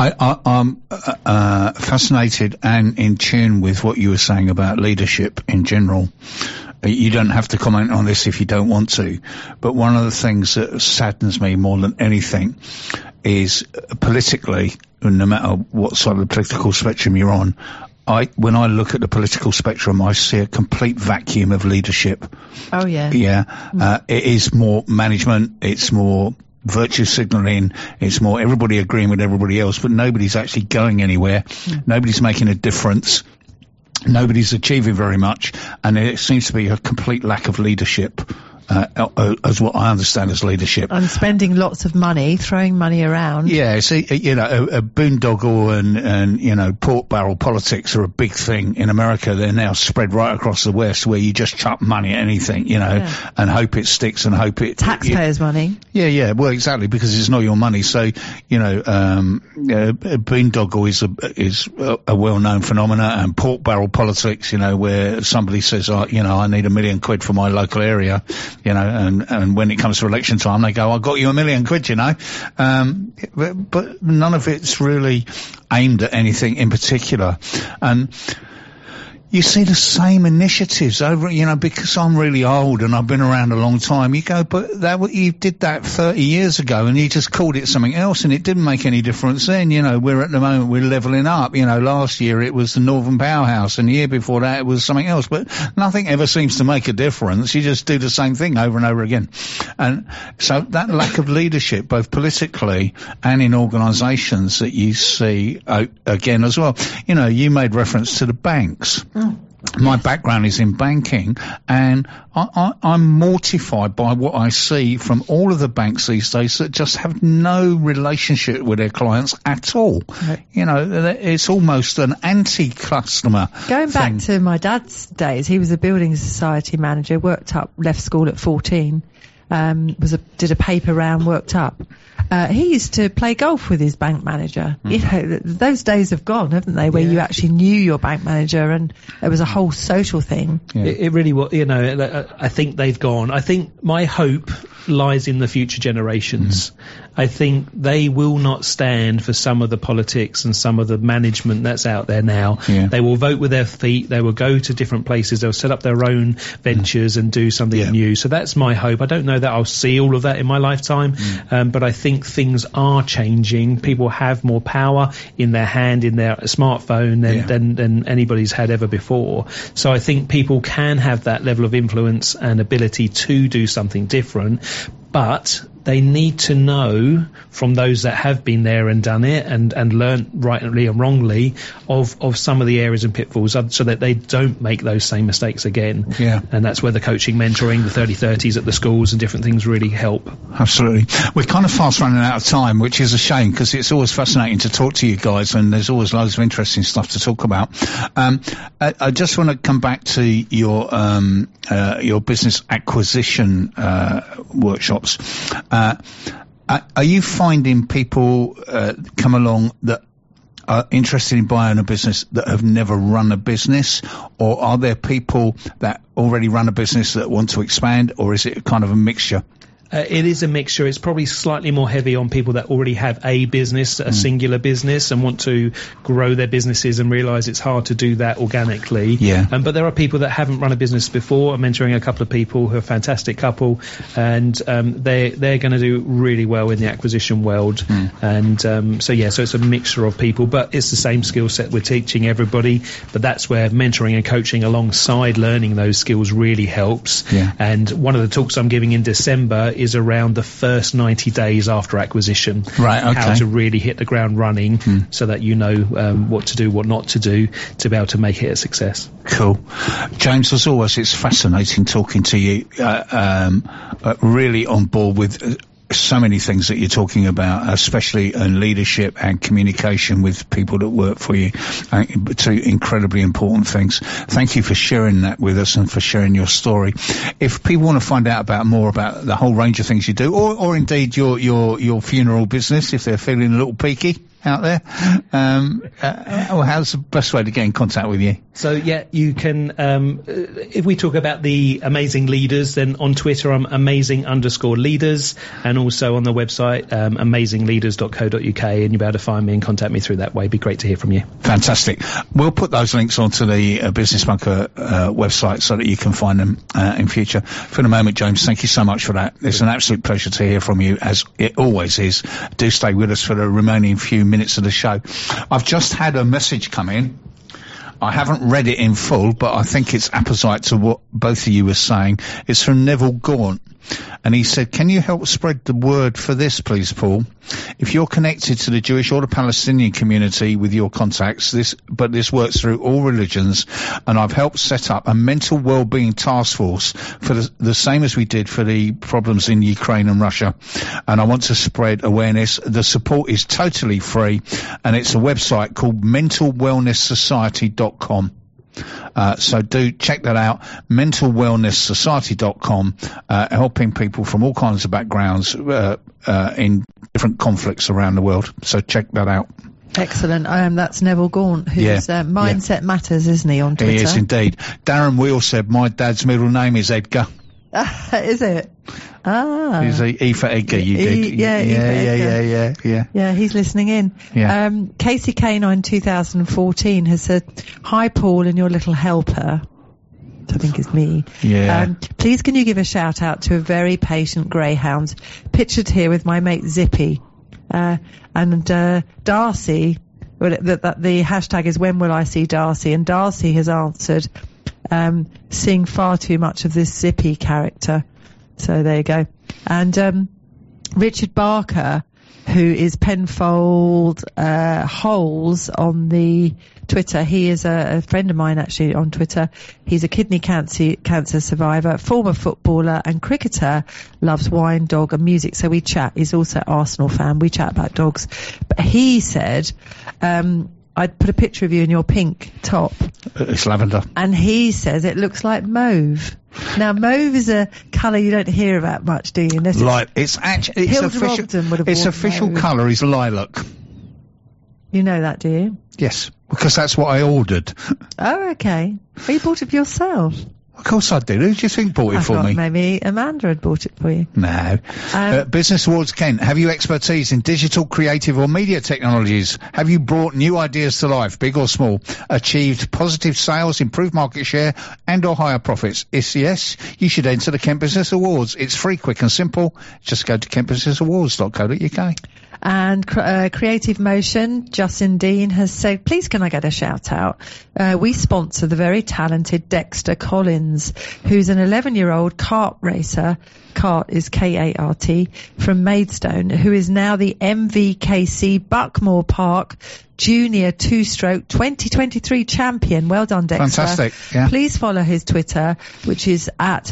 I'm fascinated and in tune with what you were saying about leadership in general. You don't have to comment on this if you don't want to, but one of the things that saddens me more than anything is politically, no matter what side of the political spectrum you're on, when I look at the political spectrum, I see a complete vacuum of leadership. Oh, yeah. Yeah. It is more management, it's more virtue signalling, it's more everybody agreeing with everybody else, but nobody's actually going anywhere. Nobody's making a difference. Nobody's achieving very much, and it seems to be a complete lack of leadership as what I understand as leadership. And spending lots of money, throwing money around. Yeah, see, a boondoggle and pork barrel politics are a big thing in America. They're now spread right across the West, where you just chuck money at anything, and hope it sticks and hope it... Taxpayers' money. Yeah, well, exactly, because it's not your money. So, boondoggle is a well-known phenomena, and pork barrel politics, where somebody says, I need £1 million for my local area, and when it comes to election time, they go, I got you £1 million, but none of it's really aimed at anything in particular. And you see the same initiatives over, because I'm really old and I've been around a long time. You go, but you did that 30 years ago and you just called it something else and it didn't make any difference then. We're at the moment, we're levelling up. Last year it was the Northern Powerhouse and the year before that it was something else, but nothing ever seems to make a difference. You just do the same thing over and over again. And so that lack of leadership, both politically and in organisations, that you see again as well. You made reference to the banks. My background is in banking, and I'm mortified by what I see from all of the banks these days that just have no relationship with their clients at all. Right. It's almost an anti-customer Going back to my dad's days, he was a building society manager, left school at 14, did a paper round, worked up. He used to play golf with his bank manager. Those days have gone, haven't they, where you actually knew your bank manager and there was a whole social thing. Yeah. It really was, I think they've gone. I think my hope lies in the future generations. I think they will not stand for some of the politics and some of the management that's out there now. Yeah. They will vote with their feet. They will go to different places. They'll set up their own ventures and do something new. So that's my hope. I don't know that I'll see all of that in my lifetime, but I think things are changing. People have more power in their hand, in their smartphone than anybody's had ever before. So I think people can have that level of influence and ability to do something different, but they need to know from those that have been there and done it and learnt rightly and wrongly of some of the areas and pitfalls so that they don't make those same mistakes again. Yeah. And that's where the coaching, mentoring, the 30-30s at the schools and different things really help. Absolutely. We're kind of fast running out of time, which is a shame because it's always fascinating to talk to you guys and there's always loads of interesting stuff to talk about. I just want to come back to your business acquisition workshops. Are you finding people come along that are interested in buying a business that have never run a business, or are there people that already run a business that want to expand, or is it kind of a mixture? It is a mixture. It's probably slightly more heavy on people that already have a business, a singular business, and want to grow their businesses and realise it's hard to do that organically. Yeah. But there are people that haven't run a business before. I'm mentoring a couple of people who are a fantastic couple, and they're going to do really well in the acquisition world. And so it's a mixture of people, but it's the same skill set we're teaching everybody. But that's where mentoring and coaching alongside learning those skills really helps. Yeah. And one of the talks I'm giving in December is around the first 90 days after acquisition. Right, okay. How to really hit the ground running so that you know what to do, what not to do to be able to make it a success. Cool. James, as always, it's fascinating talking to you. Really on board with so many things that you're talking about, especially in leadership and communication with people that work for you. Two incredibly important things. Thank you for sharing that with us and for sharing your story. If people want to find out more about the whole range of things you do, or indeed your funeral business, if they're feeling a little peaky out there, how's the best way to get in contact with you? So you can, if we talk about the amazing leaders, then on Twitter I'm amazing_leaders, and also on the website amazingleaders.co.uk, and you'll be able to find me and contact me through that way. It'd be great to hear from you. Fantastic. We'll put those links onto the Business Bunker website so that you can find them in future. For the moment, James, thank you so much for that. It's an absolute pleasure to hear from you, as it always is. Do stay with us for the remaining few minutes of the show. I've just had a message come in. I haven't read it in full, but I think it's apposite to what both of you were saying. It's from Neville Gaunt. And he said, can you help spread the word for this, please, Paul? If you're connected to the Jewish or the Palestinian community with your contacts, this works through all religions, and I've helped set up a mental well-being task force for the same as we did for the problems in Ukraine and Russia. And I want to spread awareness. The support is totally free, and it's a website called mentalwellnesssociety.com. So do check that out, mentalwellnesssociety.com, helping people from all kinds of backgrounds in different conflicts around the world. So check that out. Excellent. That's Neville Gaunt, who's Mindset Matters, isn't he, on Twitter? He is indeed. Darren Wheel said, my dad's middle name is Edgar. Is it? Ah. Is E for Edgar, you did. Yeah, he's listening in. Yeah. Casey K9 2014 has said, hi Paul and your little helper. I think it's me. Yeah. Please can you give a shout out to a very patient greyhound pictured here with my mate Zippy. And Darcy, the hashtag is when will I see Darcy, and Darcy has answered, seeing far too much of this Zippy character. So there you go. And Richard Barker, who is Penfold Holes on the Twitter. He is a friend of mine actually on Twitter. He's a kidney cancer survivor, former footballer and cricketer, loves wine, dog and music. So we chat. He's also an Arsenal fan. We chat about dogs. But he said, I'd put a picture of you in your pink top. It's lavender. And he says it looks like mauve. Now, mauve is a colour you don't hear about much, do you? It's official colour is lilac. You know that, do you? Yes, because that's what I ordered. Oh, okay. Well, you bought it for yourself. Of course I did. Who do you think bought it for me? Maybe Amanda had bought it for you. No. Business Awards Kent, have you expertise in digital, creative or media technologies? Have you brought new ideas to life, big or small? Achieved positive sales, improved market share and or higher profits? If yes, you should enter the Kent Business Awards. It's free, quick and simple. Just go to kentbusinessawards.co.uk. And Creative Motion, Justin Dean has said, please can I get a shout out? We sponsor the very talented Dexter Collins, who's an 11-year-old kart racer. Kart is K-A-R-T, from Maidstone, who is now the MVKC Buckmore Park Junior Two-Stroke 2023 champion. Well done, Dexter. Fantastic. Yeah. Please follow his Twitter, which is at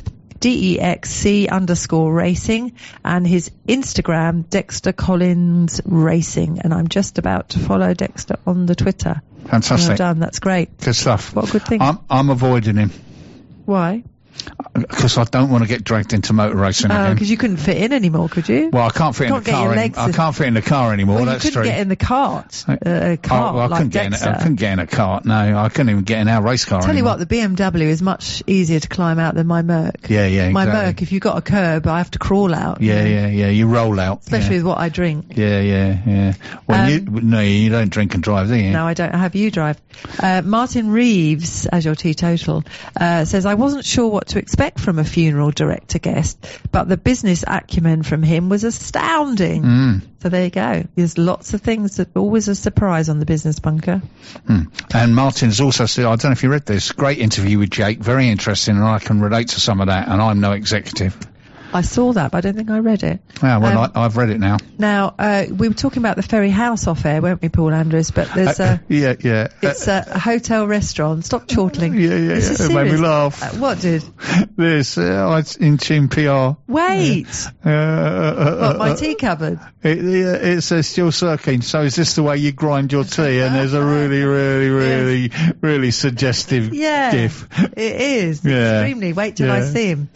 DEXC_racing, and his Instagram, Dexter Collins Racing. And I'm just about to follow Dexter on the Twitter. Fantastic. Well done. That's great. Good stuff. What a good thing. I'm avoiding him. Why? Because I don't want to get dragged into motor racing again. Because you couldn't fit in anymore, could you? Well, I can't fit in the car. I can't fit in the car anymore. Well, that's true. You couldn't get in the cart. I couldn't get in a cart. No, I couldn't even get in our race car. Tell you what, the BMW is much easier to climb out than my Merc. Yeah, exactly. My Merc, if you've got a curb, I have to crawl out. Yeah. You roll out. Especially with what I drink. Yeah. Well, you don't drink and drive, do you? No, I don't. I have you drive. Martin Reeves, as your teetotal, says, I wasn't sure what to expect from a funeral director guest, but the business acumen from him was astounding. So there you go. There's lots of things that always a surprise on the Business Bunker. And Martin's also said, I don't know if you read this, great interview with Jake, very interesting, and I can relate to some of that, and I'm no executive. I saw that, but I don't think I read it. Well, I've read it now. Now, we were talking about the Ferry House off air, weren't we, Paul Andrews? But there's it's a hotel restaurant. Stop chortling. It made me laugh. What did? This, it's in Chin PR. Wait. What, my tea cupboard? It says still circling. So is this the way you grind your tea? And there's a really suggestive gif. It is. Extremely. Wait till I see him.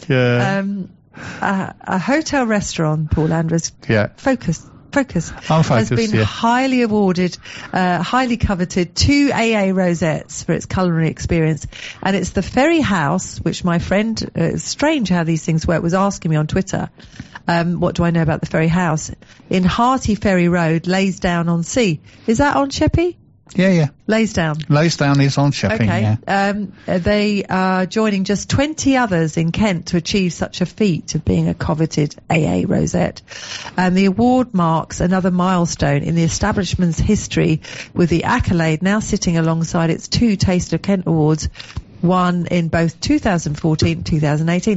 A hotel restaurant, Paul Andrews. Focus. I'm focused, has been highly awarded, highly coveted 2 AA rosettes for its culinary experience. And it's the Ferry House, which my friend, it's strange how these things work, was asking me on Twitter. What do I know about the Ferry House? In Hearty Ferry Road, Laysdown-on-Sea. Is that on Sheppey? Yeah. Laysdown. Laysdown is on Sheppey, okay. They are joining just 20 others in Kent to achieve such a feat of being a coveted AA rosette. And the award marks another milestone in the establishment's history, with the accolade now sitting alongside its 2 Taste of Kent awards, won in both 2014 and 2018.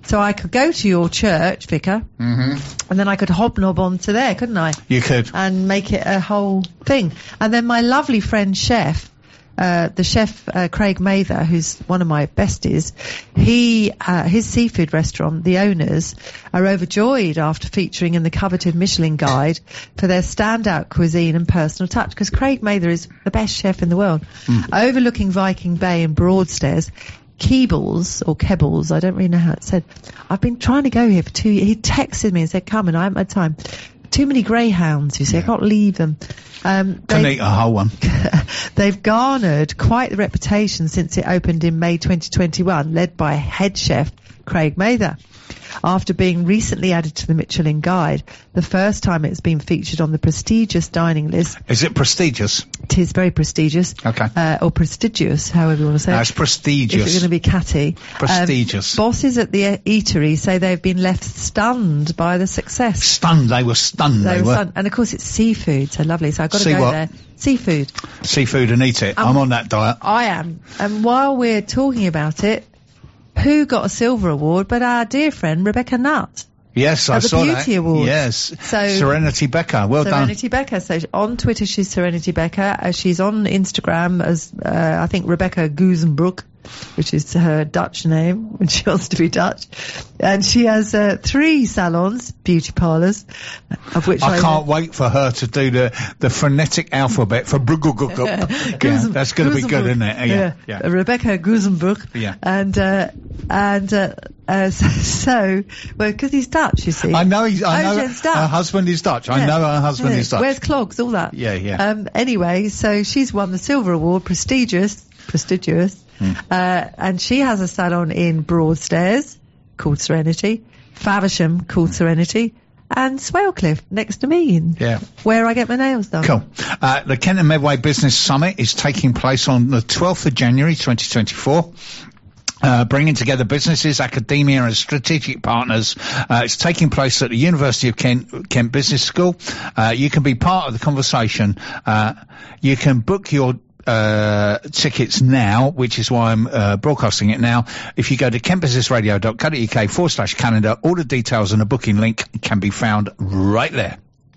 So I could go to your church, Vicar, and then I could hobnob onto there, couldn't I? You could. And make it a whole thing. And then my lovely friend chef, the chef Craig Mather, who's one of my besties, his seafood restaurant, the owners, are overjoyed after featuring in the coveted Michelin Guide for their standout cuisine and personal touch, because Craig Mather is the best chef in the world. Overlooking Viking Bay and Broadstairs, Kebbles, I don't really know how it's said. I've been trying to go here for 2 years. He texted me and said, come, and I haven't had time. Too many greyhounds, you see, I can't leave them. Can eat a whole one. They've garnered quite the reputation since it opened in May 2021, led by head chef Craig Mather. After being recently added to the Michelin Guide, the first time it's been featured on the prestigious dining list. Is it prestigious? It is very prestigious. Okay. Or prestigious, however you want to say it. It's prestigious. If you're going to be catty. Prestigious. Bosses at the eatery say they've been left stunned by the success. Stunned. They were stunned. They were. Stunned. And of course it's seafood, so lovely. So I've got to go there. Seafood. Seafood and eat it. I'm on that diet. I am. And while we're talking about it, who got a silver award but our dear friend Rebecca Nutt? Yes, I saw that. At the Beauty Awards. Yes. So Serenity Becker. Well done. Serenity Becker. So on Twitter she's Serenity Becker. She's on Instagram as I think Rebecca Goosenbroek, which is her Dutch name when she wants to be Dutch. And she has 3 salons, beauty parlours, of which I can't wait for her to do the phonetic alphabet for yeah, that's going to be good, isn't it? Yeah. Rebecca Goosenbroek. Yeah. So, well, because he's Dutch, you see. I know her Dutch. husband is Dutch. I know her husband is Dutch. Wears clogs, all that. Yeah. Anyway, so she's won the silver award, prestigious. And she has a salon in Broadstairs called Serenity, Faversham called Serenity, and Swalcliffe next to me, where I get my nails done. Cool. The Kent and Medway Business Summit is taking place on the 12th of January 2024. Bringing together businesses, academia and strategic partners. It's taking place at the University of Kent Business School. You can be part of the conversation. You can book your tickets now, which is why I'm broadcasting it now. If you go to kentbusinessradio.co.uk/calendar, all the details and a booking link can be found right there.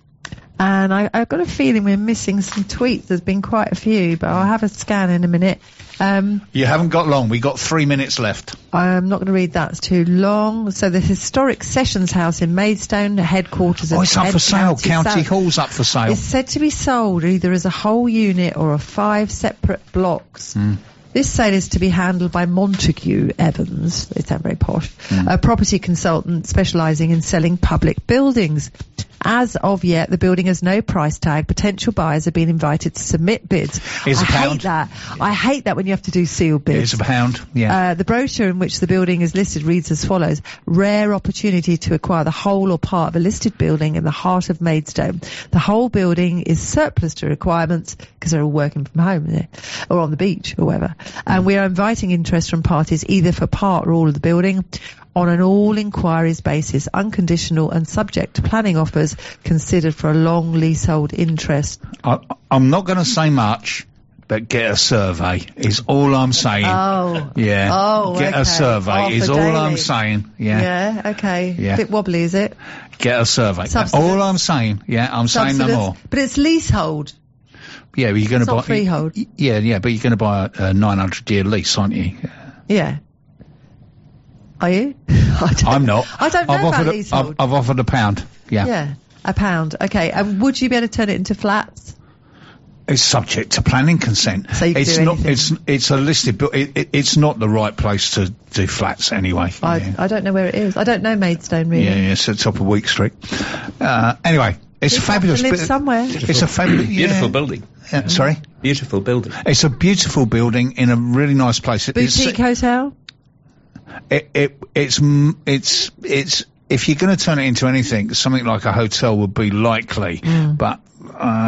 And I've got a feeling we're missing some tweets. There's been quite a few, but I'll have a scan in a minute. You haven't got long. We got 3 minutes left. I'm not going to read that. It's too long. So the historic Sessions House in Maidstone, the headquarters of it's up for sale. County Hall's up for sale. It's said to be sold either as a whole unit or 5 separate blocks. This sale is to be handled by Montague Evans. They sound very posh. A property consultant specialising in selling public buildings. As of yet, the building has no price tag. Potential buyers have been invited to submit bids. Here's a pound. I hate that when you have to do sealed bids. Here's a pound. Yeah. The brochure in which the building is listed reads as follows: rare opportunity to acquire the whole or part of a listed building in the heart of Maidstone. The whole building is surplus to requirements because they're all working from home or on the beach or whatever. And we are inviting interest from parties either for part or all of the building on an all inquiries basis, unconditional and subject to planning offers considered for a long leasehold interest. I'm not going to say much, but get a survey is all I'm saying. Oh. Yeah. Oh, Get a survey is all I'm saying. Yeah. Yeah, okay. Yeah. A bit wobbly, is it? Get a survey. All I'm saying. Yeah, I'm saying no more. But it's leasehold. Yeah, but you're going to buy... It's not freehold. Yeah, but you're going to buy a 900-year lease, aren't you? Yeah. Are you? I'm not. I don't know about leasehold. I've offered a pound. Yeah. Yeah, a pound. Okay. And would you be able to turn it into flats? It's subject to planning consent. So you can do anything. It's a listed, but it's not the right place to do flats anyway. I don't know where it is. I don't know Maidstone really. Yeah, it's at top of Week Street. Anyway, it's a fabulous. Live somewhere. It's a fabulous, beautiful building. Sorry. Beautiful building. It's a beautiful building in a really nice place. Boutique hotel. It's if you're going to turn it into anything, something like a hotel would be likely, but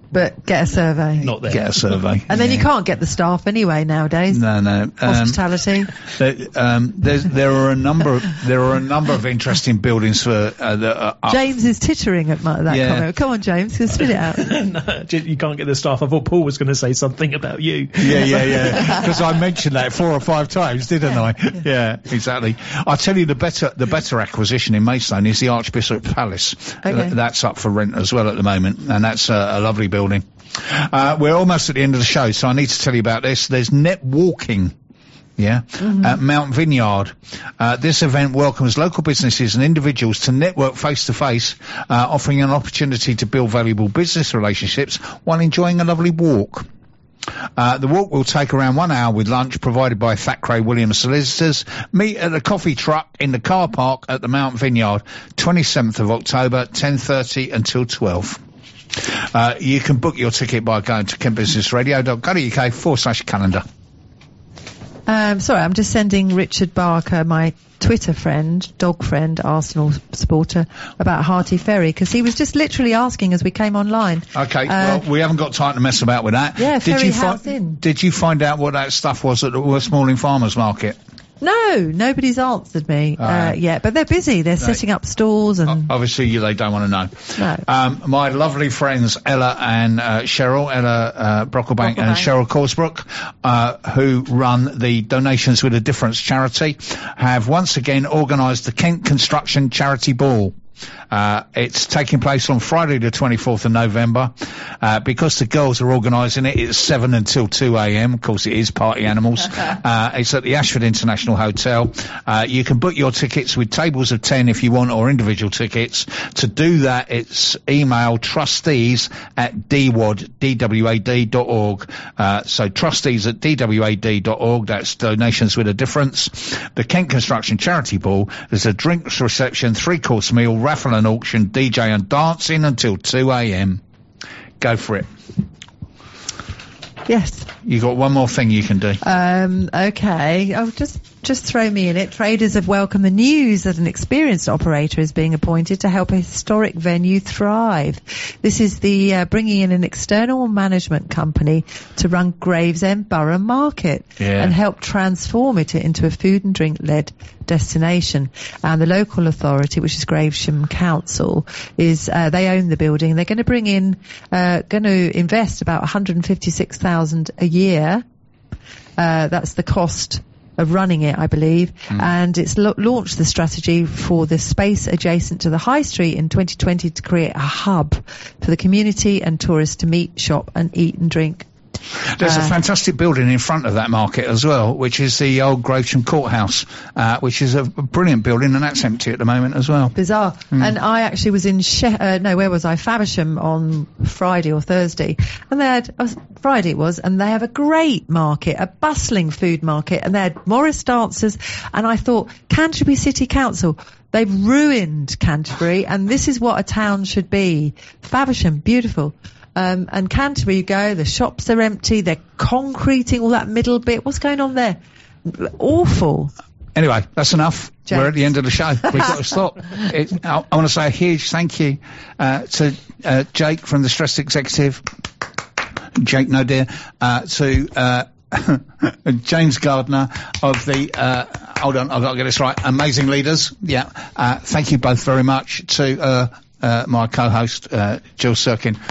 But get a survey. Not there. Get a survey. And then you can't get the staff anyway nowadays. No. Hospitality. There are a number of interesting buildings for James is tittering at that comment. Come on, James, spit it out. No, you can't get the staff. I thought Paul was going to say something about you. Yeah. Because I mentioned that 4 or 5 times, didn't I? Yeah, exactly. I'll tell you the better acquisition in Maidstone is the Archbishop Palace. Okay. That's up for rent as well at the moment, and that's a lovely building. We're almost at the end of the show, so I need to tell you about this. There's net walking. At Mount Vineyard. This event welcomes local businesses and individuals to network face-to-face, offering an opportunity to build valuable business relationships while enjoying a lovely walk. The walk will take around 1 hour with lunch provided by Thackeray Williams Solicitors. Meet at the coffee truck in the car park at the Mount Vineyard, 27th of October, 10:30 until 12. You can book your ticket by going to kentbusinessradio.co.uk/calendar. Sorry, I'm just sending Richard Barker, my Twitter friend, dog friend, Arsenal supporter, about Hearty Ferry, because he was just literally asking as we came online. Okay, well, we haven't got time to mess about with that. Yeah, Ferry House Inn. Did you find out what that stuff was at the Westmoreland Farmers Market? No, nobody's answered me yet, but they're busy. They're setting up stalls and... Obviously, they don't want to know. No. My lovely friends Ella and Cheryl, Ella Brocklebank and Cheryl Corsbrook, who run the Donations with a Difference charity, have once again organised the Kent Construction Charity Ball. It's taking place on Friday the 24th of November. Because the girls are organising it, it's 7 until 2 a.m. Of course it is, party animals. It's at the Ashford International Hotel. You can book your tickets with tables of 10 if you want, or individual tickets. To do that, it's email trustees@dwad.org. So trustees@dwad.org. That's Donations with a Difference. The Kent Construction Charity Ball. There's a drinks reception, 3-course meal, raffle and auction, DJ and dancing until 2 a.m. Go for it. Yes. You got one more thing you can do. Okay. Oh, just throw me in it. Traders have welcomed the news that an experienced operator is being appointed to help a historic venue thrive. This is the bringing in an external management company to run Gravesend Borough Market and help transform it into a food and drink led destination. And the local authority, which is Gravesham Council, is they own the building. They're going to bring in, going to invest about $156,000 a year. That's the cost of running it, I believe. And it's launched the strategy for the space adjacent to the High Street in 2020 to create a hub for the community and tourists to meet, shop and eat and drink. There's a fantastic building in front of that market as well, which is the old Gravesham Courthouse, which is a brilliant building, and that's empty at the moment as well. Bizarre. And I actually was in where was I? Faversham on Friday or Thursday, and they had Friday it was, and they have a great market, a bustling food market, and they had Morris dancers, and I thought, Canterbury City Council, they've ruined Canterbury, and this is what a town should be. Faversham, beautiful. And Canterbury, you go, the shops are empty, they're concreting all that middle bit. What's going on there? Awful. Anyway, that's enough. James. We're at the end of the show. We've got to stop. I want to say a huge thank you to Jake from the Stressed Executive, Jake No Dear, to James Gardner of the, hold on, I've got to get this right, Amazing Leaders. Yeah. Thank you both very much. To my co-host, Jill Sirkin.